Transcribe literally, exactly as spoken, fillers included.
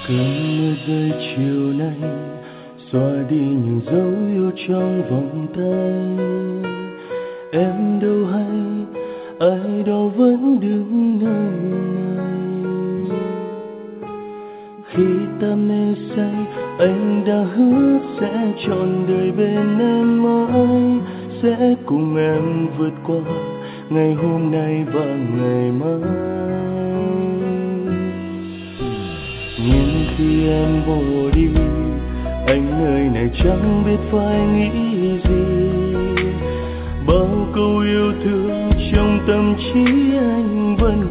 Cơn mưa rơi chiều nay xóa đi những dấu yêu trong vòng tay. Em đâu hay ai đó vẫn đứng nơi này. Khi ta mê say anh đã hứa sẽ trọn đời bên em mãi, sẽ cùng em vượt qua ngày hôm nay và ngày mai. Nhưng khi em bỏ đi, anh nơi này chẳng biết phải nghĩ gì. Bao câu yêu thương trong tâm trí anh vẫn